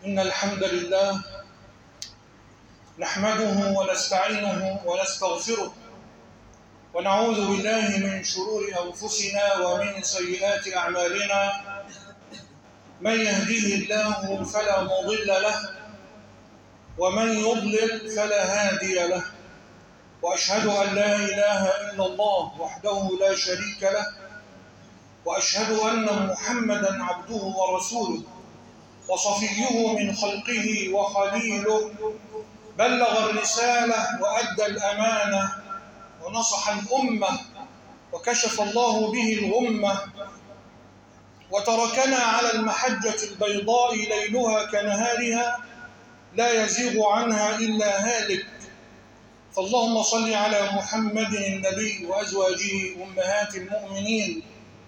إن الحمد لله نحمده ونستعينه ونستغفره ونعوذ بالله من شرور أنفسنا ومن سيئات أعمالنا. من يهديه الله فلا مضل له ومن يضلل فلا هادي له، وأشهد أن لا إله إلا الله وحده لا شريك له، وأشهد أن محمدًا عبده ورسوله وصفيه من خلقه وخليله، بلغ الرسالة وأدى الأمانة ونصح الأمة وكشف الله به الغمة، وتركنا على المحجة البيضاء ليلها كنهارها لا يزيغ عنها إلا هالك. فاللهم صل على محمد النبي وأزواجه أمهات المؤمنين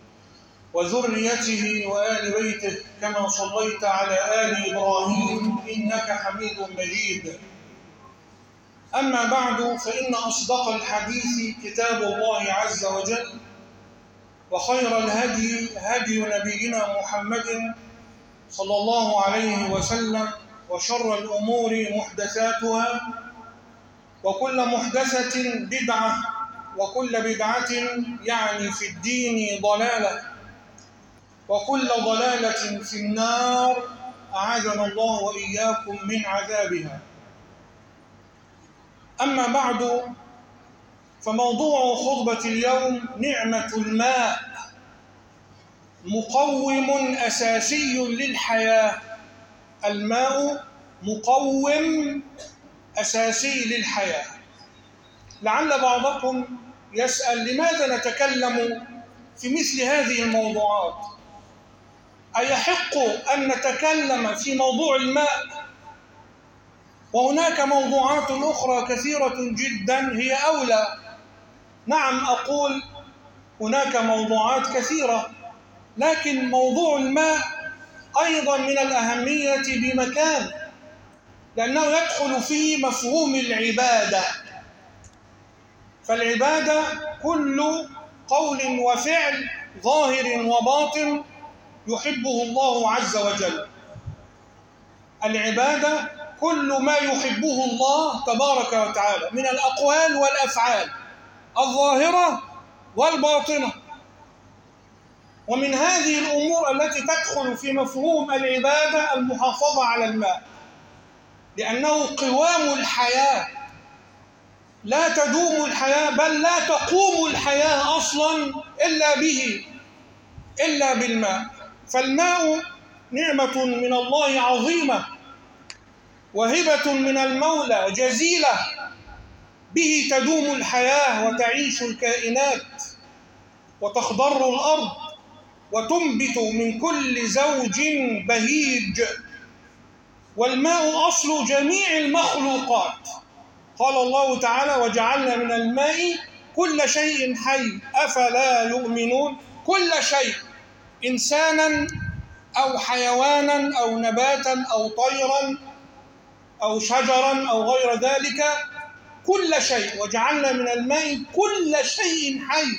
وذريته وآل بيته كما صليت على آل إبراهيم إنك حميد مجيد. أما بعد، فإن أصدق الحديث كتاب الله عز وجل، وخير الهدي هدي نبينا محمد صلى الله عليه وسلم، وشر الأمور محدثاتها، وكل محدثة بدعة، وكل بدعة يعني في الدين ضلالة، وكل ضلالة في النار، أعاذنا الله وإياكم من عذابها. أما بعد، فموضوع خطبة اليوم نعمة الماء، مقوم أساسي للحياة. الماء مقوم أساسي للحياة. لعل بعضكم يسأل: لماذا نتكلم في مثل هذه الموضوعات؟ أيحق أن نتكلم في موضوع الماء وهناك موضوعات أخرى كثيرة جدا هي أولى؟ نعم، أقول هناك موضوعات كثيرة، لكن موضوع الماء أيضا من الأهمية بمكان، لأنه يدخل في مفهوم العبادة. فالعبادة كل قول وفعل ظاهر وباطن يحبه الله عز وجل. العبادة كل ما يحبه الله تبارك وتعالى من الأقوال والأفعال الظاهرة والباطنة. ومن هذه الأمور التي تدخل في مفهوم العبادة المحافظة على الماء، لأنه قوام الحياة. لا تدوم الحياة، بل لا تقوم الحياة أصلا إلا به، إلا بالماء. فالماء نعمة من الله عظيمة، وهبة من المولى جزيلة، به تدوم الحياة وتعيش الكائنات وتخضر الأرض وتنبت من كل زوج بهيج. والماء أصل جميع المخلوقات. قال الله تعالى: وجعلنا من الماء كل شيء حي أفلا يؤمنون. كل شيء، إنسانا أو حيوانا أو نباتا أو طيرا أو شجرا أو غير ذلك، كل شيء. وجعلنا من الماء كل شيء حي.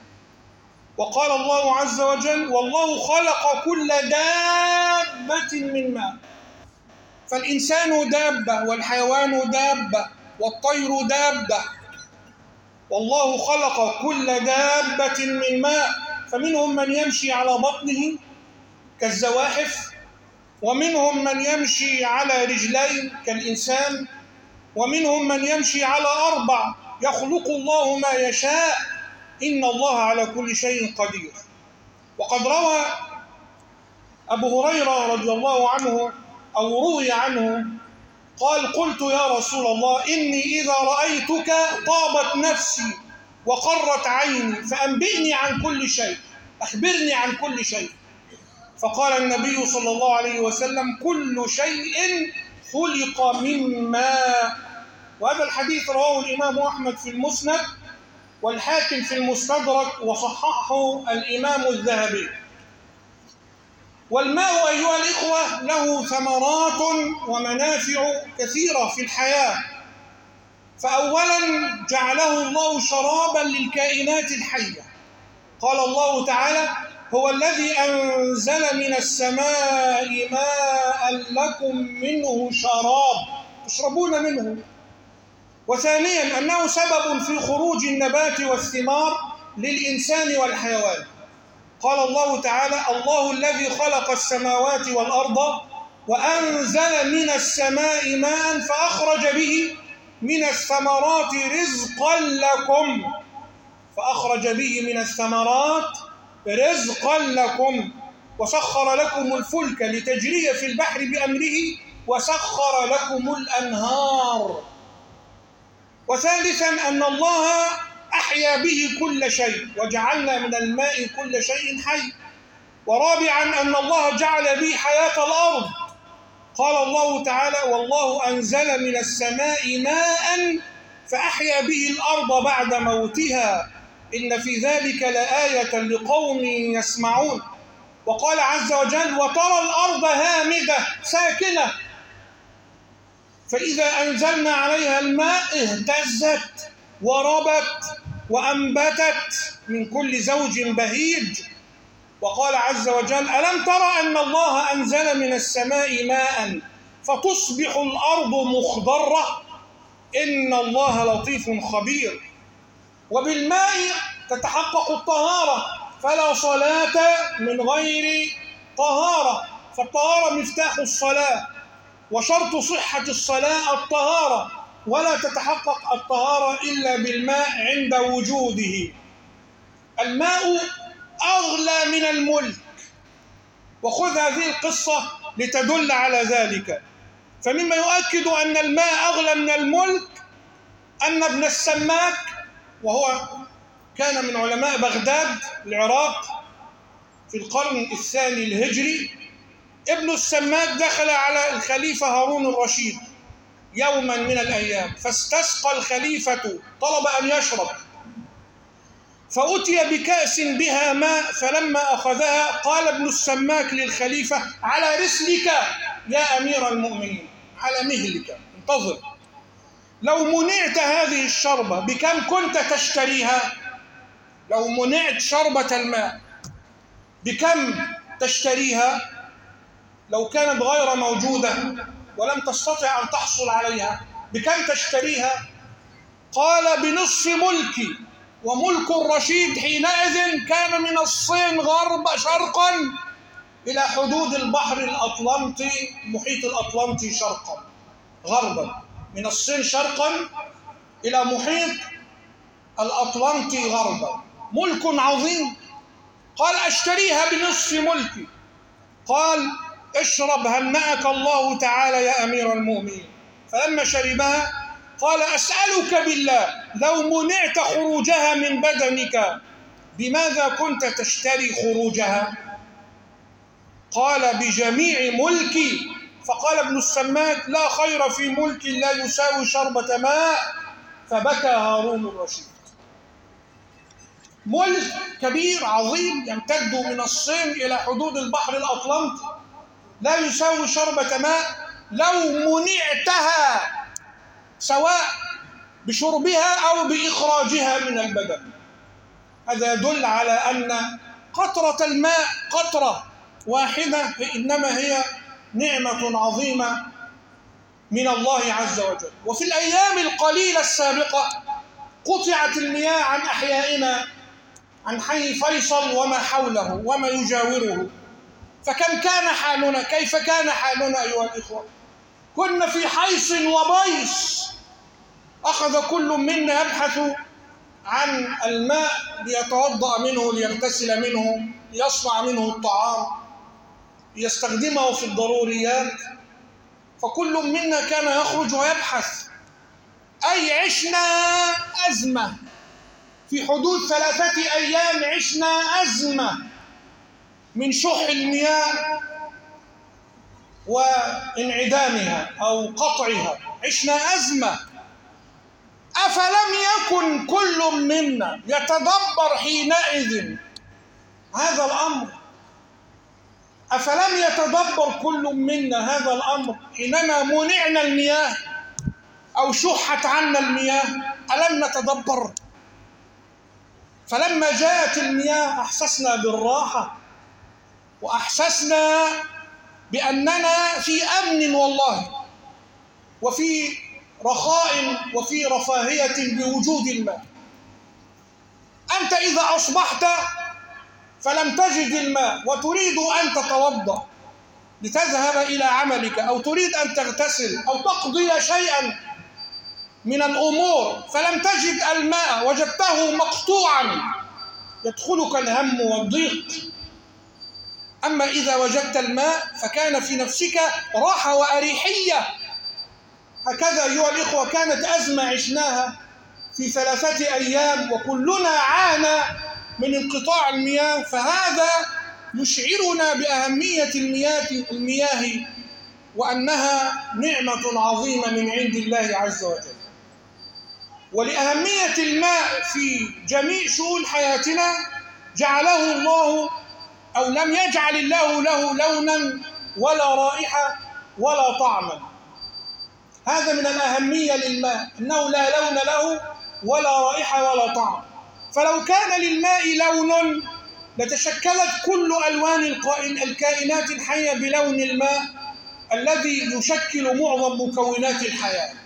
وقال الله عز وجل: والله خلق كل دابة من ماء. فالإنسان دابة، والحيوان دابة، والطير دابة. والله خلق كل دابة من ماء، فمنهم من يمشي على بطنه كالزواحف، ومنهم من يمشي على رجلين كالإنسان، ومنهم من يمشي على 4. يخلق الله ما يشاء، إن الله على كل شيء قدير. وقد روى أبو هريرة رضي الله عنه، أو روي عنه، قال: قلت يا رسول الله، إني إذا رأيتك طابت نفسي وقرت عيني، فأنبئني عن كل شيء، أخبرني عن كل شيء. فقال النبي صلى الله عليه وسلم: كل شيء خلق من ماء. وهذا الحديث رواه الإمام أحمد في المسند، والحاكم في المستدرك، وصححه الإمام الذهبي. والماء أيها الإخوة له ثمرات ومنافع كثيرة في الحياة. فأولا جعله الله شرابا للكائنات الحية. قال الله تعالى: هو الذي أنزل من السماء ماء لكم منه شراب تشربون منه. وثانيا أنه سبب في خروج النبات والثمار للإنسان والحيوان. قال الله تعالى: الله الذي خلق السماوات والأرض وأنزل من السماء ماء فأخرج به من الثمرات رزقا لكم وسخر لكم الفلك لتجري في البحر بأمره وسخر لكم الأنهار. وثالثا أن الله أحيا به كل شيء وجعلنا من الماء كل شيء حي. ورابعا أن الله جعل به حياة الأرض. قال الله تعالى: والله أنزل من السماء ماء فأحيا به الأرض بعد موتها إن في ذلك لآية لقوم يسمعون. وقال عز وجل: وترى الأرض هامدة ساكنة فإذا أنزلنا عليها الماء اهتزت وربت وأنبتت من كل زوج بهيج. وقال عز وجل: ألم تر أن الله أنزل من السماء ماء فتصبح الأرض مخضرة إن الله لطيف خبير. وبالماء تتحقق الطهارة، فلا صلاة من غير طهارة، فالطهارة مفتاح الصلاة، وشرط صحة الصلاة الطهارة، ولا تتحقق الطهارة إلا بالماء عند وجوده. الماء أغلى من الملك، وخذ هذه القصة لتدل على ذلك. فمما يؤكد أن الماء أغلى من الملك أن ابن السماك، وهو كان من علماء بغداد العراق في القرن الثاني الهجري، ابن السماك دخل على الخليفة هارون الرشيد يوما من الأيام فاستسقى الخليفة، طلب أن يشرب، فأتي بكأس بها ماء، فلما أخذها قال ابن السماك للخليفة: على رسلك يا أمير المؤمنين، على مهلك، انتظر، لو منعت هذه الشربة بكم كنت تشتريها؟ لو منعت شربة الماء بكم تشتريها؟ لو كانت غير موجودة ولم تستطع أن تحصل عليها بكم تشتريها؟ قال: بنصف ملكي. وملك الرشيد حينئذ كان من الصين شرقا إلى حدود البحر الأطلنطي، محيط الأطلنطي شرقا، غربا، من الصين شرقا إلى محيط الأطلنطي غربا، ملك عظيم. قال: أشتريها بنصف ملكي. قال: اشرب هنأك الله تعالى يا أمير المؤمنين. فلما شربها قال: أسألك بالله لو منعت خروجها من بدنك بماذا كنت تشتري خروجها؟ قال: بجميع ملكي. فقال ابن السماك: لا خير في ملك لا يساوي شربة ماء. فبكى هارون الرشيد. ملك كبير عظيم يمتد من الصين إلى حدود البحر الأطلنطي لا يساوي شربة ماء لو منعتها، سواء بشربها أو بإخراجها من البدن. هذا يدل على أن قطرة الماء قطرة واحدة إنما هي نعمة عظيمة من الله عز وجل. وفي الأيام القليلة السابقة قطعت المياه عن أحيائنا، عن حي فيصل وما حوله وما يجاوره. فكم كان حالنا؟ كيف كان حالنا أيها الإخوة؟ كنا في حيص وبيص، أخذ كل منا يبحث عن الماء ليتوضأ منه، ليغتسل منه، ليصنع منه الطعام، ليستخدمه في الضروريات. فكل منا كان يخرج ويبحث. أي عشنا أزمة في حدود 3 أيام، عشنا أزمة من شح المياه وانعدامها أو قطعها، عشنا أزمة. أفلم يكن كل منا يتدبر حينئذ هذا الأمر؟ أفلم يتدبر كل منا هذا الأمر حينما منعنا المياه أو شحت عنا المياه؟ ألم نتدبر؟ فلما جاءت المياه أحسسنا بالراحة، وأحسسنا بأننا في أمن والله، وفي رخاء وفي رفاهية بوجود الماء. أنت إذا أصبحت فلم تجد الماء وتريد أن تتوضأ لتذهب إلى عملك، أو تريد أن تغتسل أو تقضي شيئا من الأمور فلم تجد الماء، وجدته مقطوعا، يدخلك الهم والضيق. أما إذا وجدت الماء فكان في نفسك راحة وأريحية. هكذا أيها الإخوة كانت أزمة عشناها في 3 أيام وكلنا عانى من انقطاع المياه، فهذا يشعرنا بأهمية المياه وأنها نعمة عظيمة من عند الله عز وجل. ولأهمية الماء في جميع شؤون حياتنا جعله الله، أو لم يجعل الله له لونا ولا رائحة ولا طعما. هذا من الأهمية للماء، أنه لا لون له ولا رائحة ولا طعم. فلو كان للماء لون لتشكلت كل ألوان الكائنات الحية بلون الماء الذي يشكل معظم مكونات الحياة.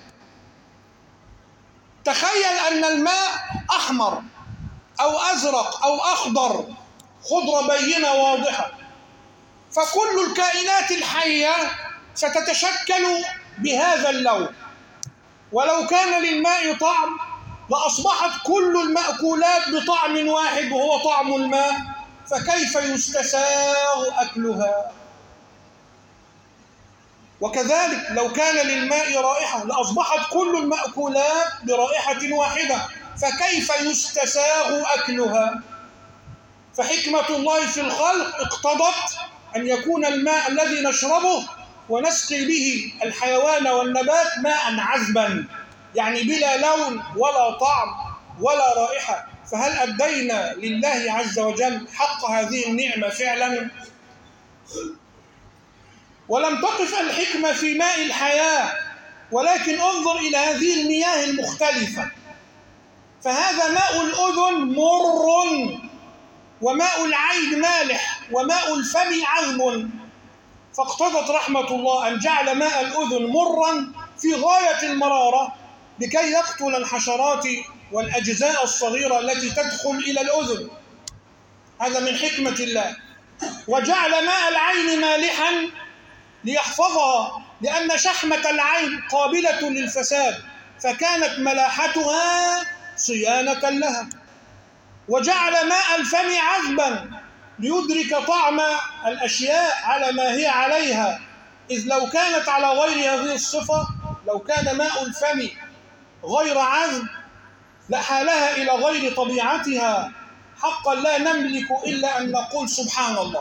تخيل أن الماء أحمر أو أزرق أو أخضر، خضرة بينة واضحة، فكل الكائنات الحية ستتشكل بهذا اللون. ولو كان للماء طعم لأصبحت كل المأكولات بطعم واحد وهو طعم الماء، فكيف يستساغ أكلها؟ وكذلك لو كان للماء رائحة لأصبحت كل المأكولات برائحة واحدة، فكيف يستساغ أكلها؟ فحكمة الله في الخلق اقتضت أن يكون الماء الذي نشربه ونسقي به الحيوان والنبات ماء عذبا، يعني بلا لون ولا طعم ولا رائحة. فهل أدينا لله عز وجل حق هذه النعمة فعلا؟ ولم تقف الحكمة في ماء الحياة، ولكن انظر إلى هذه المياه المختلفة. فهذا ماء الأذن مر، وماء العين مالح، وماء الفم عذب. فاقتضت رحمة الله أن جعل ماء الأذن مرا في غاية المرارة لكي يقتل الحشرات والأجزاء الصغيرة التي تدخل إلى الأذن. هذا من حكمة الله. وجعل ماء العين مالحا ليحفظها، لأن شحمة العين قابلة للفساد، فكانت ملاحتها صيانة لها. وجعل ماء الفم عذبا ليدرك طعم الأشياء على ما هي عليها، إذ لو كانت على غير هذه الصفة، لو كان ماء الفم غير عذب لحالها إلى غير طبيعتها. حقا لا نملك إلا أن نقول سبحان الله.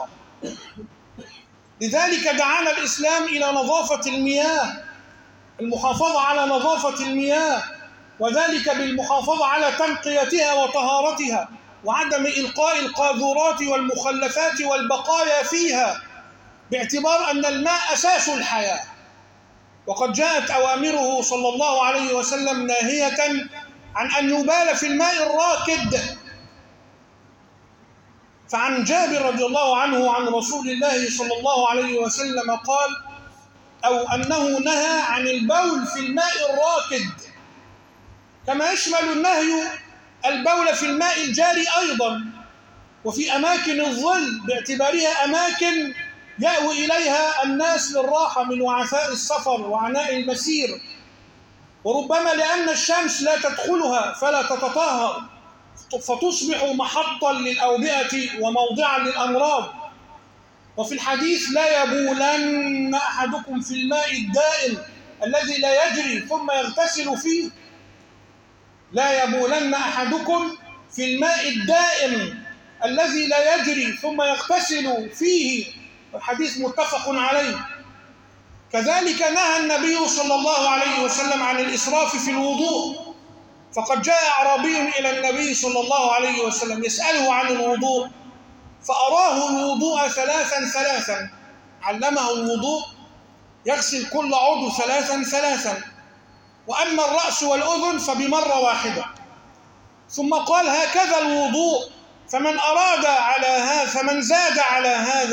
لذلك دعانا الإسلام إلى نظافة المياه، المحافظة على نظافة المياه، وذلك بالمحافظة على تنقيتها وطهارتها، وعدم إلقاء القاذورات والمخلفات والبقايا فيها، باعتبار أن الماء أساس الحياة. وقد جاءت أوامره صلى الله عليه وسلم ناهية عن أن يبال في الماء الراكد. فعن جابر رضي الله عنه عن رسول الله صلى الله عليه وسلم قال، أو أنه نهى عن البول في الماء الراكد، كما يشمل النهي البول في الماء الجاري أيضا، وفي أماكن الظل باعتبارها أماكن يأوي إليها الناس للراحة من وعثاء السفر وعناء المسير، وربما لأن الشمس لا تدخلها فلا تتطهر، فتصبح محطا للأوبئة وموضعا للأمراض. وفي الحديث لا يبولن أحدكم في الماء الدائم الذي لا يجري ثم يغتسل فيه. لا يبولن أحدكم في الماء الدائم الذي لا يجري ثم يغتسل فيه، الحديث متفق عليه. كذلك نهى النبي صلى الله عليه وسلم عن الإسراف في الوضوء. فقد جاء أعرابي إلى النبي صلى الله عليه وسلم يسأله عن الوضوء، فأراه الوضوء ثلاثا، علمه الوضوء يغسل كل عضو ثلاثا، وأما الرأس والأذن فبمرة واحدة. ثم قال هكذا الوضوء، فمن زاد على هذا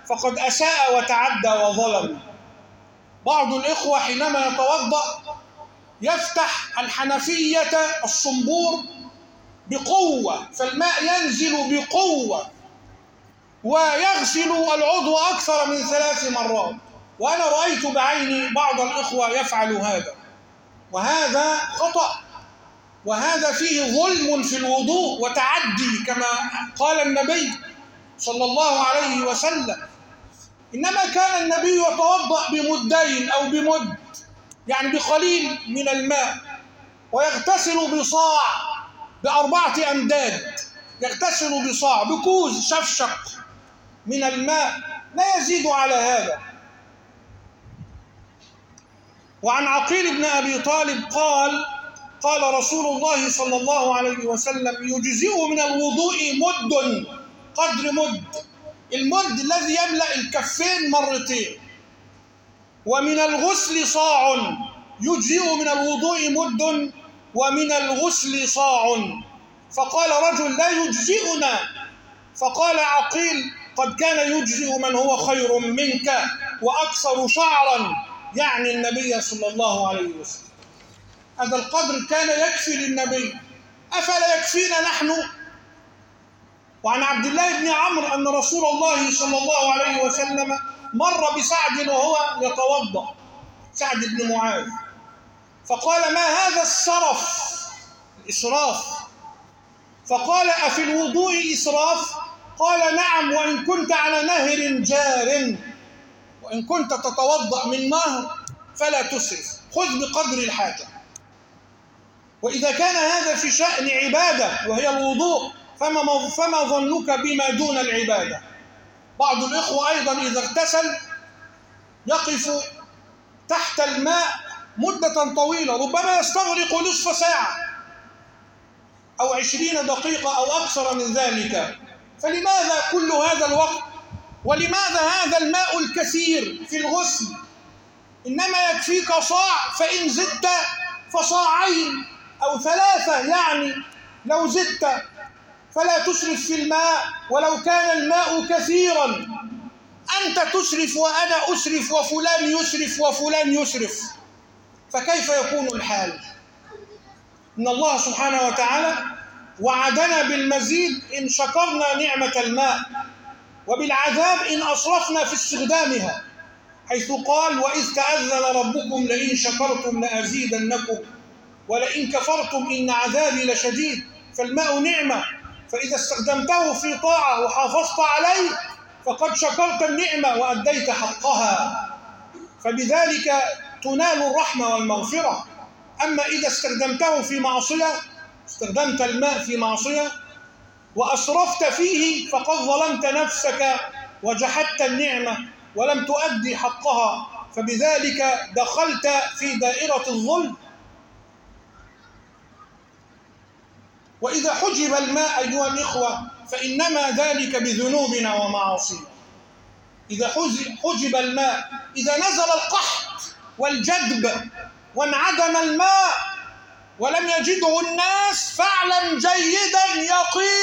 فقد أساء وتعدى وظلم. بعض الإخوة حينما يتوضأ يفتح الحنفية الصنبور بقوة، فالماء ينزل بقوة ويغسل العضو أكثر من 3 مرات، وأنا رأيت بعيني بعض الإخوة يفعل هذا، وهذا خطأ، وهذا فيه ظلم في الوضوء وتعدي كما قال النبي صلى الله عليه وسلم. إنما كان النبي يتوضأ بمدين أو بمد، يعني بقليل من الماء، ويغتسل بصاع ب4 أمداد، يغتسل بصاع بكوز شفشق من الماء، لا يزيد على هذا. وعن عقيل بن أبي طالب قال رسول الله صلى الله عليه وسلم: يجزئ من الوضوء مد، قدر مد، المد الذي يملأ الكفين مرتين، ومن الغسل صاع، يجزئ من الوضوء مد ومن الغسل صاع. فقال رجل: لا يجزئنا. فقال عقيل: قد كان يجزئ من هو خير منك وأكثر شعرا، يعني النبي صلى الله عليه وسلم. هذا القدر كان يكفي للنبي، أفلا يكفينا نحن؟ وعن عبد الله بن عمرو أن رسول الله صلى الله عليه وسلم مر بسعد وهو يتوضأ، سعد بن معاذ، فقال: ما هذا الإسراف؟ فقال: أفي الوضوء إسراف؟ قال: نعم، وإن كنت على نهر جار، وإن كنت تتوضأ من نهر فلا تسرف، خذ بقدر الحاجة. وإذا كان هذا في شأن عبادة وهي الوضوء، فما ظنك بما دون العبادة؟ بعض الإخوة أيضا إذا اغتسل يقف تحت الماء مدة طويلة، ربما يستغرق نصف ساعة أو 20 دقيقة أو أكثر من ذلك. فلماذا كل هذا الوقت؟ ولماذا هذا الماء الكثير في الغسل؟ إنما يكفيك صاع، فإن زدت فصاعين أو 3، يعني لو زدت فلا تسرف في الماء ولو كان الماء كثيرا. أنت تسرف وأنا أسرف وفلان يسرف وفلان يسرف، فكيف يكون الحال؟ إن الله سبحانه وتعالى وعدنا بالمزيد إن شكرنا نعمة الماء، وبالعذاب إن أسرفنا في استخدامها، حيث قال: وإذ تأذن ربكم لئن شكرتم لأزيدنكم ولئن كفرتم إن عذابي لشديد. فالماء نعمة، فإذا استخدمته في طاعة وحافظت عليه فقد شكرت النعمة وأديت حقها، فبذلك تنال الرحمة والمغفرة. أما إذا استخدمته في معصية، استخدمت الماء في معصية وأسرفت فيه، فقد ظلمت نفسك وجحدت النعمة ولم تؤدي حقها، فبذلك دخلت في دائرة الظلم. وإذا حجب الماء أيها الإخوة فإنما ذلك بذنوبنا ومعاصينا. إذا حجب الماء، إذا نزل القحط والجدب وانعدم الماء ولم يجده الناس، فاعلم جيدا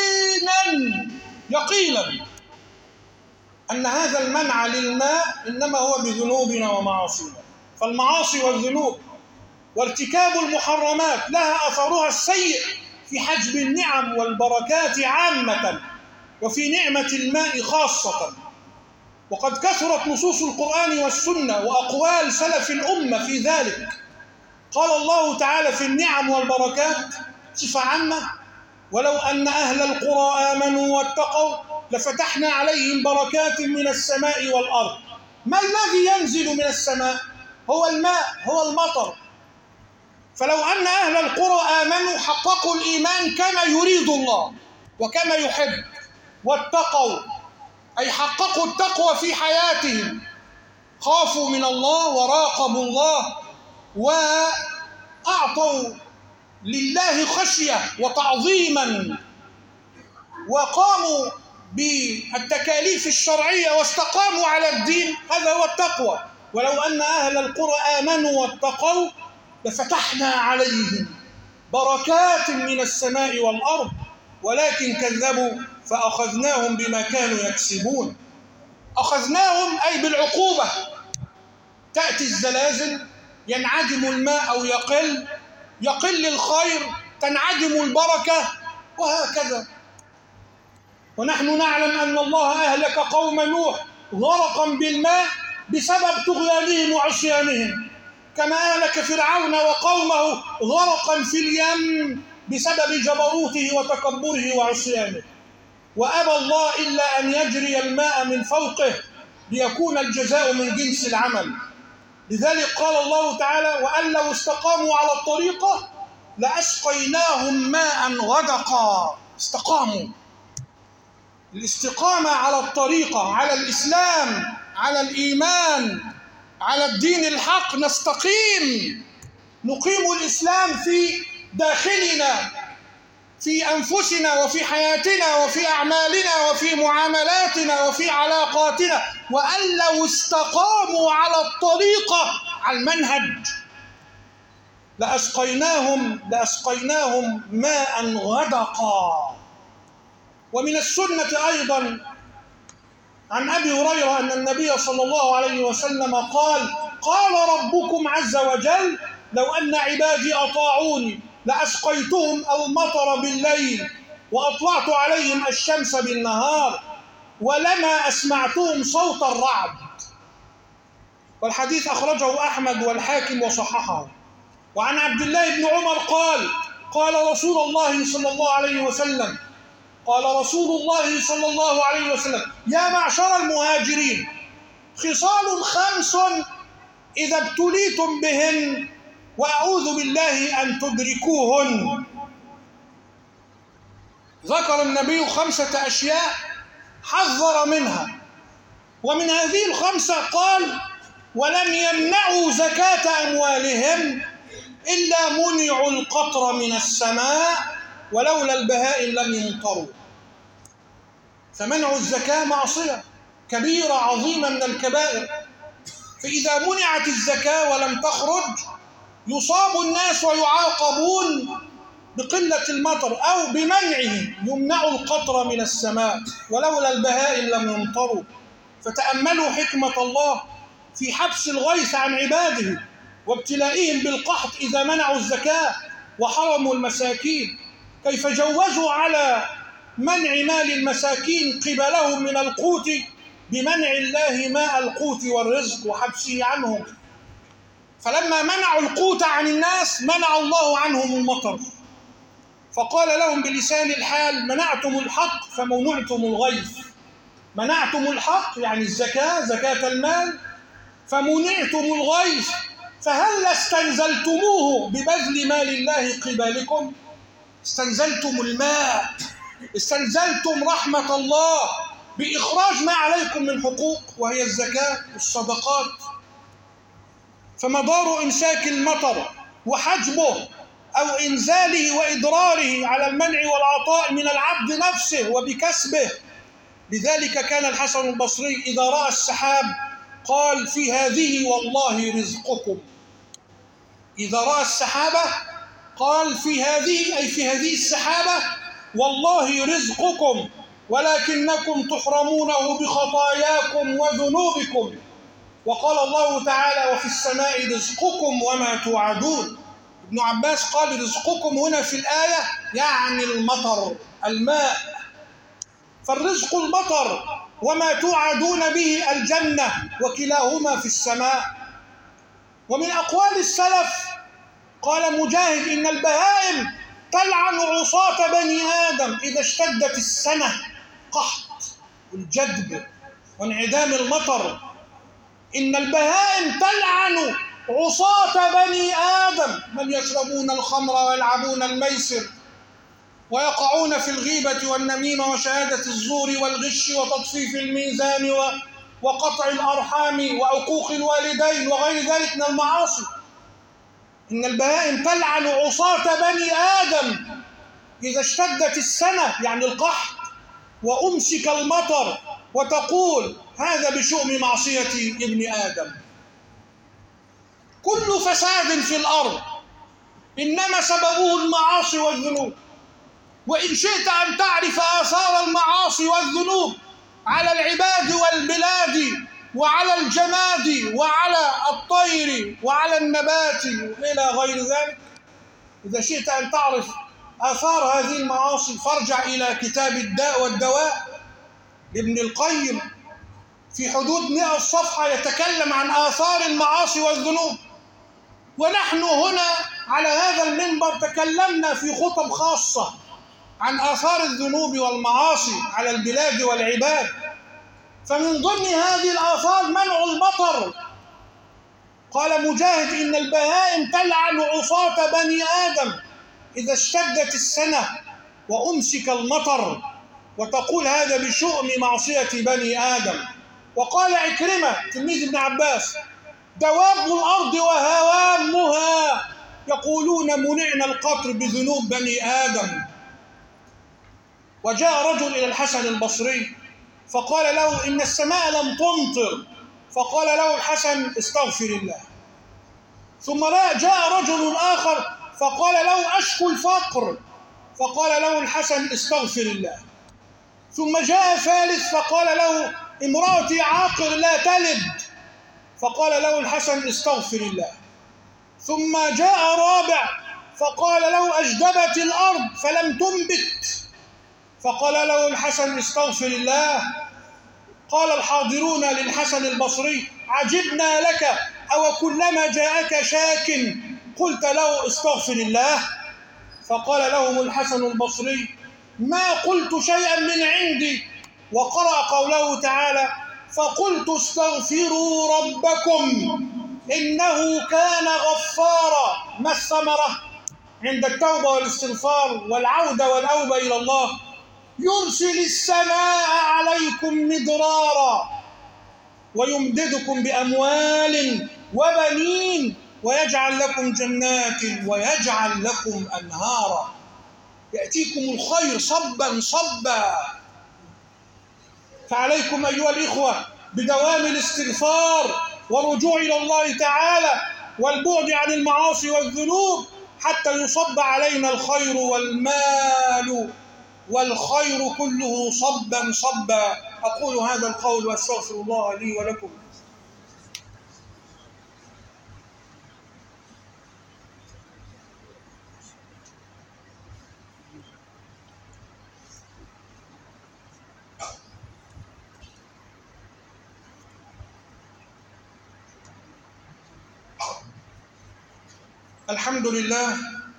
يقينا أن هذا المنع للماء إنما هو بذنوبنا ومعاصينا. فالمعاصي والذنوب وارتكاب المحرمات لها أثرها السيء في حجب النعم والبركات عامة، وفي نعمة الماء خاصة. وقد كثرت نصوص القرآن والسنة وأقوال سلف الأمة في ذلك. قال الله تعالى في النعم والبركات صفة عامة: ولو أن أهل القرى آمنوا واتقوا لفتحنا عليهم بركات من السماء والأرض. ما الذي ينزل من السماء؟ هو الماء، هو المطر. فلو أن أهل القرى آمنوا حققوا الإيمان كما يريد الله وكما يحب، واتقوا أي حققوا التقوى في حياتهم، خافوا من الله وراقبوا الله وأعطوا لله خشية وتعظيما، وقاموا بالتكاليف الشرعية واستقاموا على الدين، هذا هو التقوى. ولو أن أهل القرى آمنوا واتقوا لفتحنا عليهم بركات من السماء والأرض ولكن كذبوا فأخذناهم بما كانوا يكسبون. أخذناهم أي بالعقوبة. تأتي الزلازل، ينعدم الماء أو يقل الخير، تنعدم البركة، وهكذا. ونحن نعلم أن الله أهلك قوم نوح غرقا بالماء بسبب طغيانهم وعصيانهم، كما أهلك فرعون وقومه غرقا في اليم بسبب جبروته وتكبره وعصيانه. وأبى الله إلا أن يجري الماء من فوقه ليكون الجزاء من جنس العمل. لذلك قال الله تعالى: وأن لو استقاموا على الطريقة لأسقيناهم ماء غدقا. استقاموا. الاستقامة على الطريقة، على الإسلام، على الإيمان، على الدين الحق، نستقيم، نقيم الإسلام في داخلنا، في أنفسنا، وفي حياتنا، وفي أعمالنا، وفي معاملاتنا، وفي علاقاتنا. وأن لو استقاموا على الطريقة، على المنهج، لأسقيناهم ماء غدقا. ومن السنة أيضا عن أبي هريرة أن النبي صلى الله عليه وسلم قال: قال ربكم عز وجل: لو أن عبادي أطاعوني لأسقيتهم المطر بالليل وأطلعت عليهم الشمس بالنهار ولما أسمعتهم صوت الرعد. والحديث أخرجه أحمد والحاكم وصححه. وعن عبد الله بن عمر قال: قال رسول الله صلى الله عليه وسلم: يا معشر المهاجرين، خصال 5 إذا ابتليتم بهن وأعوذ بالله أن تدركوهن. ذكر النبي 5 أشياء حذر منها، ومن هذه ال5 قال: ولم يمنعوا زكاة أموالهم إلا منعوا القطر من السماء ولولا البهائم لم يمطروا. فمنع الزكاة معصية كبيرة عظيمة من الكبائر، فإذا منعت الزكاة ولم تخرج يصاب الناس ويعاقبون بقلة المطر أو بمنعه، يمنع القطر من السماء ولولا البهائم لم يمطروا. فتأملوا حكمة الله في حبس الغيث عن عباده وابتلائهم بالقحط إذا منعوا الزكاة وحرموا المساكين، كيف جوزوا على منع مال المساكين قبلهم من القوت بمنع الله ماء القوت والرزق وحبسه عنهم. فلما منعوا القوت عن الناس منع الله عنهم المطر، فقال لهم بلسان الحال: منعتم الحق فمنعتم الغيث. منعتم الحق يعني الزكاة، زكاة المال، فمنعتم الغيث، فهل استنزلتموه ببذل مال الله قبالكم؟ استنزلتم الماء، استنزلتم رحمة الله بإخراج ما عليكم من حقوق وهي الزكاة والصدقات. فمدار إمساك المطر وحجبه أو إنزاله وإضراره على المنع والعطاء من العبد نفسه وبكسبه. لذلك كان الحسن البصري إذا رأى السحاب قال: في هذه والله رزقكم. إذا رأى السحابة قال: في هذه، أي في هذه السحابة، والله رزقكم ولكنكم تحرمونه بخطاياكم وذنوبكم. وقال الله تعالى: وفي السماء رزقكم وما توعدون. ابن عباس قال: رزقكم هنا في الآية يعني المطر، الماء. فالرزق المطر وما توعدون به الجنة، وكلاهما في السماء. ومن أقوال السلف قال مجاهد: إن البهائم تلعن عصاة بني آدم إذا اشتدت السنة، قحط والجدب وانعدام المطر. إن البهائم تلعن عصاة بني آدم، من يشربون الخمر ويلعبون الميسر ويقعون في الغيبة والنميمة وشهادة الزور والغش وتطفيف الميزان وقطع الأرحام وعقوق الوالدين وغير ذلك من المعاصي. إن البهائم تلعن عصاة بني آدم إذا اشتدت السنة يعني القحط وأمسك المطر، وتقول: هذا بشؤم معصية ابن آدم. كل فساد في الأرض إنما سببه المعاصي والذنوب. وإن شئت أن تعرف آثار المعاصي والذنوب على العباد والبلاد وعلى الجماد وعلى الطير وعلى النبات إلى غير ذلك. إذا شئت أن تعرف آثار هذه المعاصي فارجع إلى كتاب الداء والدواء لابن القيم، في حدود 100 صفحة يتكلم عن آثار المعاصي والذنوب. ونحن هنا على هذا المنبر تكلمنا في خطب خاصة عن آثار الذنوب والمعاصي على البلاد والعباد. فمن ضمن هذه الآثار منع المطر. قال مجاهد: إن البهائم تلعن عصاة بني آدم إذا اشتدت السنة وأمسك المطر، وتقول هذا بشؤم معصية بني آدم. وقال عكرمة تلميذ ابن عباس: دواب الأرض وهوامها يقولون منعنا القطر بذنوب بني آدم. وجاء رجل إلى الحسن البصري فقال له: إن السماء لم تمطر. فقال له الحسن: استغفر الله. ثم جاء رجل آخر فقال له: أشكو الفقر. فقال له الحسن: استغفر الله. ثم جاء ثالث فقال له: امرأتي عاقر لا تلد. فقال له الحسن: استغفر الله. ثم جاء رابع فقال له: أجدبت الأرض فلم تنبت. فقال له الحسن: استغفر الله. قال الحاضرون للحسن البصري: عجبنا لك، أو كلما جاءك شاك قلت له استغفر الله؟ فقال لهم الحسن البصري: ما قلت شيئا من عندي. وقرأ قوله تعالى: فقلت استغفروا ربكم إنه كان غفارا. ما الثمرة عند التوبة والاستغفار والعودة والأوبة إلى الله؟ يرسل السماء عليكم مدرارا ويمددكم بأموال وبنين ويجعل لكم جنات ويجعل لكم أنهارا. يأتيكم الخير صبا صبا. فعليكم أيها الإخوة بدوام الاستغفار والرجوع إلى الله تعالى والبعد عن المعاصي والذنوب حتى يصب علينا الخير والمال والخير كله صبا صبا. أقول هذا القول وأستغفر الله لي ولكم. الحمد لله،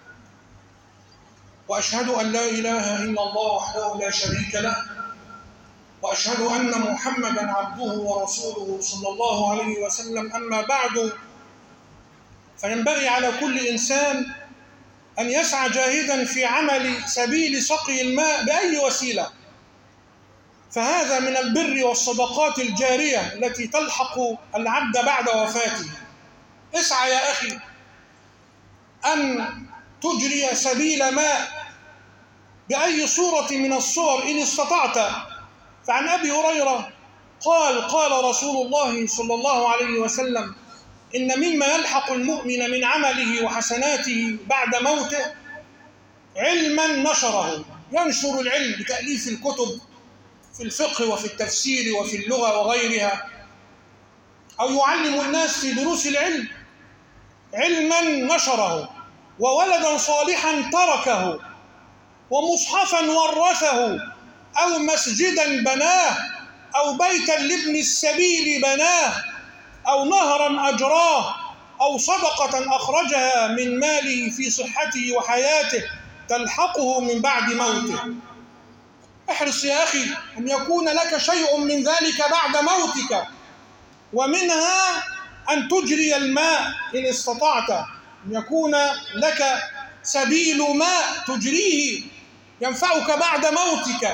وأشهد أن لا إله إلا الله وحده لا شريك له، وأشهد أن محمدًا عبده ورسوله صلى الله عليه وسلم. أما بعد، فينبغي على كل إنسان أن يسعى جاهدًا في عمل سبيل سقي الماء بأي وسيلة، فهذا من البر والصدقات الجارية التي تلحق العبد بعد وفاته. اسعى يا أخي أن تجري سبيل ماء بأي صورة من الصور إن استطعت. فعن أبي هريرة قال رسول الله صلى الله عليه وسلم: إن مما يلحق المؤمن من عمله وحسناته بعد موته علما نشره، ينشر العلم بتأليف الكتب في الفقه وفي التفسير وفي اللغة وغيرها، أو يعلم الناس في دروس العلم علما نشره، وولدا صالحا تركه، ومصحفا ورثه، أو مسجدا بناه، أو بيتا لابن السبيل بناه، أو نهرا أجراه، أو صدقة أخرجها من ماله في صحته وحياته تلحقه من بعد موته. احرص يا أخي أن يكون لك شيء من ذلك بعد موتك، ومنها أن تجري الماء إن استطعت، أن يكون لك سبيل ماء تجريه ينفعك بعد موتك.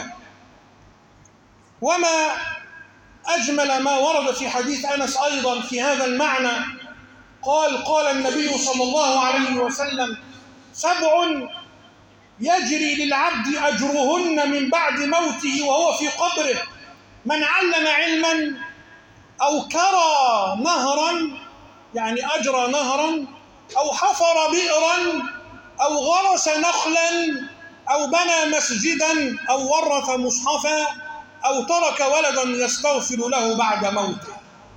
وما أجمل ما ورد في حديث أنس أيضا في هذا المعنى. قال النبي صلى الله عليه وسلم: 7 يجري للعبد أجرهن من بعد موته وهو في قبره: من علم علما، أو كرى نهرا يعني أجرى نهرا، أو حفر بئرا، أو غرس نخلا، أو بنى مسجدا، أو ورث مصحفا، أو ترك ولدا يستغفر له بعد موته.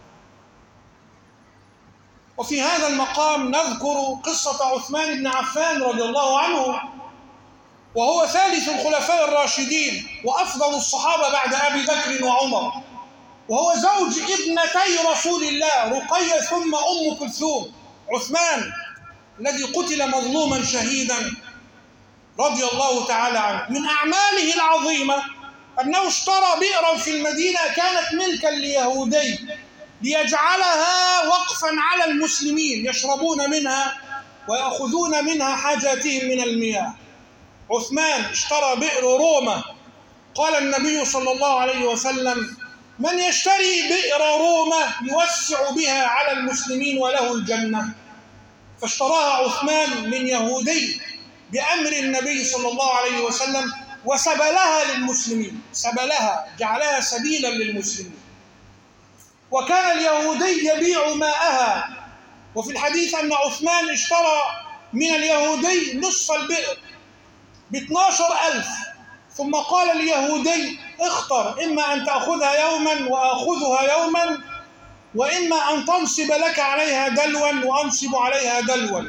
وفي هذا المقام نذكر قصة عثمان بن عفان رضي الله عنه، وهو ثالث الخلفاء الراشدين وأفضل الصحابة بعد أبي بكر وعمر، وهو زوج ابنتي رسول الله رقية ثم أم كلثوم. عثمان الذي قتل مظلوما شهيدا رضي الله تعالى عنه، من أعماله العظيمة أنه اشترى بئرا في المدينة كانت ملكا ليهودي ليجعلها وقفا على المسلمين يشربون منها ويأخذون منها حاجاتهم من المياه. عثمان اشترى بئر روما، قال النبي صلى الله عليه وسلم: من يشتري بئر روما يوسع بها على المسلمين وله الجنة. فاشتراها عثمان من يهودي بأمر النبي صلى الله عليه وسلم وسبلها للمسلمين، سبلها جعلها سبيلا للمسلمين. وكان اليهودي يبيع ماءها، وفي الحديث أن عثمان اشترى من اليهودي نصف البئر ب12,000، ثم قال اليهودي: اختر، إما أن تأخذها يوما وأخذها يوما، وإما أن تنصب لك عليها دلوا وأنصب عليها دلوا.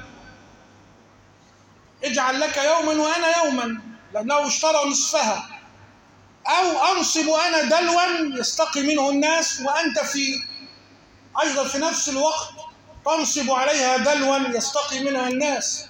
اجعل لك يوما وأنا يوما، لأنه اشترى نصفها، أو أنصب أنا دلوا يستقي منه الناس، وأنت أيضا في نفس الوقت تنصب عليها دلوا يستقي منها الناس.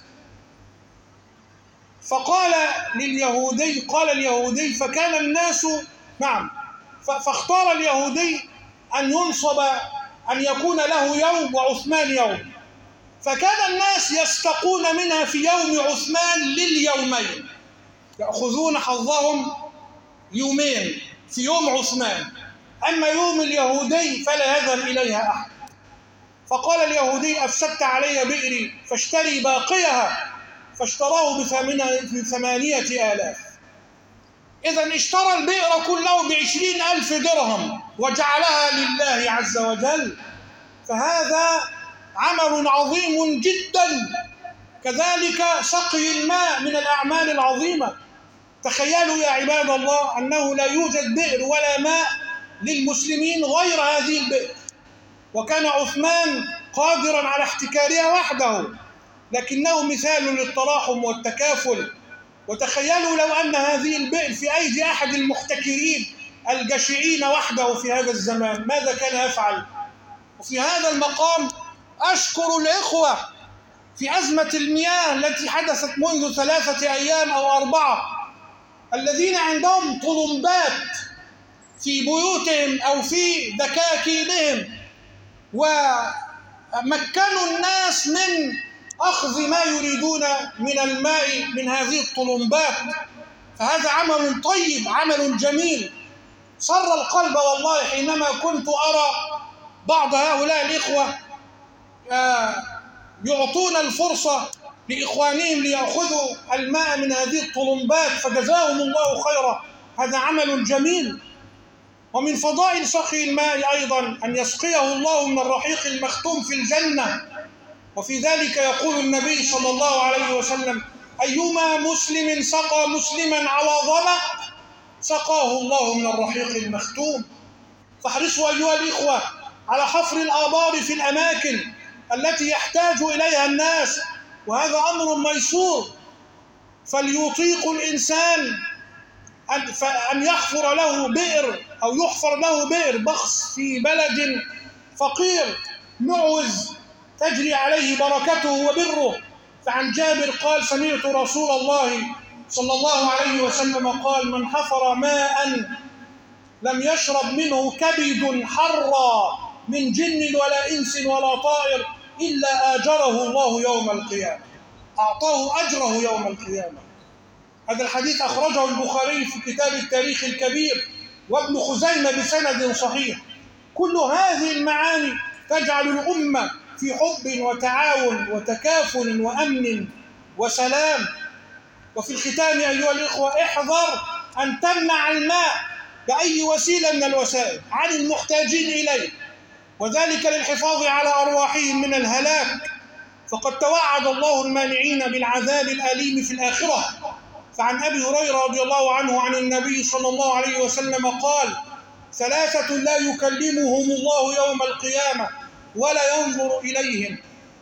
فقال لليهودي، قال اليهودي فكان الناس فاختار اليهودي أن ينصب، أن يكون له يوم وعثمان يوم، فكان الناس يستقون منها في يوم عثمان لليومين، يأخذون حظهم يومين في يوم عثمان، أما يوم اليهودي فلا يذهب إليها أحد. فقال اليهودي: أفسدت علي بئري فاشتري باقيها، فاشتراه ب8,000. إذن اشترى البئر كله ب20,000 درهم وجعلها لله عز وجل، فهذا عمل عظيم جدا. كذلك سقي الماء من الأعمال العظيمة. تخيلوا يا عباد الله أنه لا يوجد بئر ولا ماء للمسلمين غير هذه البئر، وكان عثمان قادرا على احتكارها وحده، لكنه مثال للتراحم والتكافل. وتخيلوا لو أن هذه البئر في أيدي أحد المحتكرين الجشعين وحده في هذا الزمان، ماذا كان يفعل؟ وفي هذا المقام أشكر الإخوة في أزمة المياه التي حدثت منذ 3 أيام أو 4، الذين عندهم طلمبات في بيوتهم أو في دكاكينهم، ومكنوا الناس من أخذ ما يريدون من الماء من هذه الطلمبات. فهذا عمل طيب، عمل جميل، سر القلب والله حينما كنت أرى بعض هؤلاء الإخوة يعطون الفرصة لإخوانهم ليأخذوا الماء من هذه الطلمبات، فجزاهم الله خيرا. هذا عمل جميل. ومن فضائل سقي الماء أيضا أن يسقيه الله من الرحيق المختوم في الجنة، وفي ذلك يقول النبي صلى الله عليه وسلم: أيما مسلم سقى مسلما على ظمأ سقاه الله من الرحيق المختوم. فاحرصوا أيها الإخوة على حفر الآبار في الأماكن التي يحتاج إليها الناس، وهذا أمر ميسور. فليطيق الإنسان أن يحفر له بئر أو يحفر له بئر بخس في بلد فقير معوز تجري عليه بركته وبره. فعن جابر قال: سمعت رسول الله صلى الله عليه وسلم قال: من حفر ماء لم يشرب منه كبد حرا من جن ولا إنس ولا طائر إلا آجره الله يوم القيامة، أعطاه أجره يوم القيامة. هذا الحديث أخرجه البخاري في كتاب التاريخ الكبير، وابن خزيمة بسند صحيح. كل هذه المعاني تجعل الأمة في حب وتعاون وتكافل وأمن وسلام. وفي الختام أيها الإخوة، احذر أن تمنع الماء بأي وسيلة من الوسائل عن المحتاجين إليه، وذلك للحفاظ على أرواحهم من الهلاك، فقد توعد الله المانعين بالعذاب الأليم في الآخرة. فعن أبي هريرة رضي الله عنه عن النبي صلى الله عليه وسلم قال: 3 لا يكلمهم الله يوم القيامة ولا ينظر إليهم: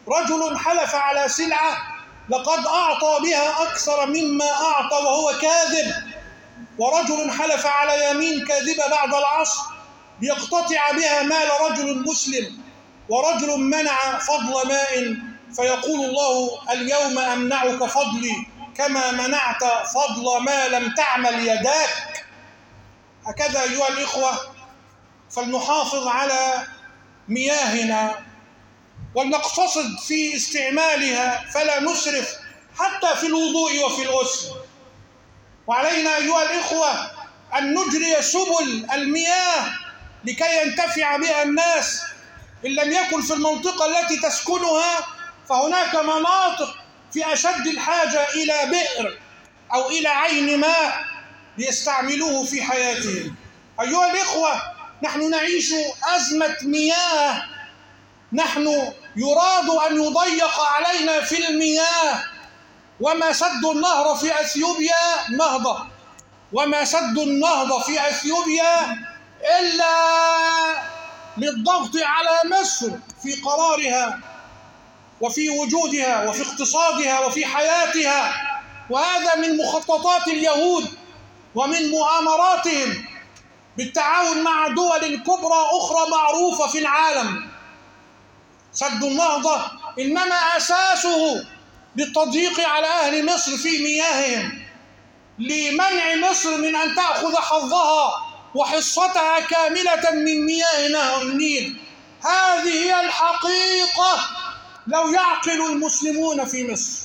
رجل حلف على سلعة لقد أعطى بها أكثر مما أعطى وهو كاذب، ورجل حلف على يمين كاذبة بعد العصر ليقتطع بها مال رجل مسلم، ورجل منع فضل ماء فيقول الله اليوم أمنعك فضلي كما منعت فضل ما لم تعمل يداك. هكذا أيها الإخوة فلنحافظ على مياهنا ولنقتصد في استعمالها فلا نسرف حتى في الوضوء وفي الغسل. وعلينا أيها الإخوة أن نجري سبل المياه لكي ينتفع بها الناس. إن لم يكن في المنطقة التي تسكنها فهناك مناطق في أشد الحاجة إلى بئر أو إلى عين ماء ليستعملوه في حياتهم. أيها الإخوة نحن نعيش أزمة مياه، نحن يراد أن يضيق علينا في المياه، وما سد النهر في أثيوبيا نهضة، وما سد النهضة في أثيوبيا إلا للضغط على مصر في قرارها وفي وجودها وفي اقتصادها وفي حياتها. وهذا من مخططات اليهود ومن مؤامراتهم بالتعاون مع دول كبرى أخرى معروفة في العالم. سد النهضة إنما أساسه للتضييق على أهل مصر في مياههم، لمنع مصر من أن تأخذ حظها وحصتها كاملة من مياه نهر النيل. هذه هي الحقيقة لو يعقل المسلمون في مصر.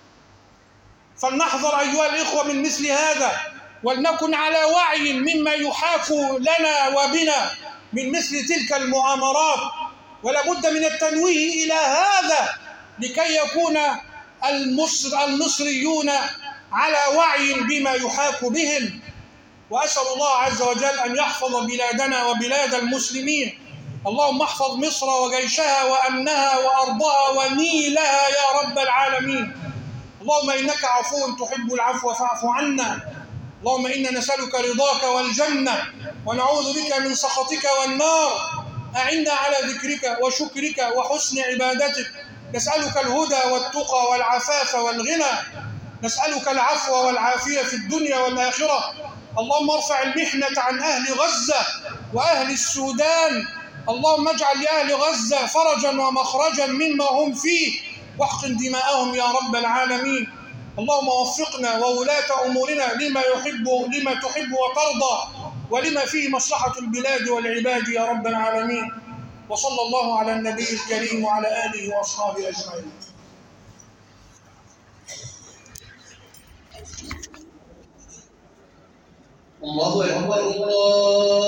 فلنحذر أيها الإخوة من مثل هذا، ولنكن على وعي مما يحاك لنا وبنا من مثل تلك المؤامرات، ولا بد من التنويه إلى هذا لكي يكون المصريون على وعي بما يحاك بهم. وأسأل الله عز وجل أن يحفظ بلادنا وبلاد المسلمين. اللهم احفظ مصر وجيشها وأمنها وأرضها ونيلها يا رب العالمين. اللهم إنك عفو تحب العفو فاعف عنا. اللهم إنا نسألك رضاك والجنة ونعوذ بك من سخطك والنار. أعنا على ذكرك وشكرك وحسن عبادتك. نسألك الهدى والتقى والعفاف والغنى. نسألك العفو والعافية في الدنيا والآخرة. اللهم ارفع المحنة عن أهل غزة وأهل السودان. اللهم اجعل لأهل غزة فرجا ومخرجا مما هم فيه، واحقن دماءهم يا رب العالمين. اللهم وفقنا وولاة أمورنا لما تحب وترضى، ولما فيه مصلحة البلاد والعباد يا رب العالمين. وصلى الله على النبي الكريم وعلى آله وأصحابه أجمعين. الله أكبر الله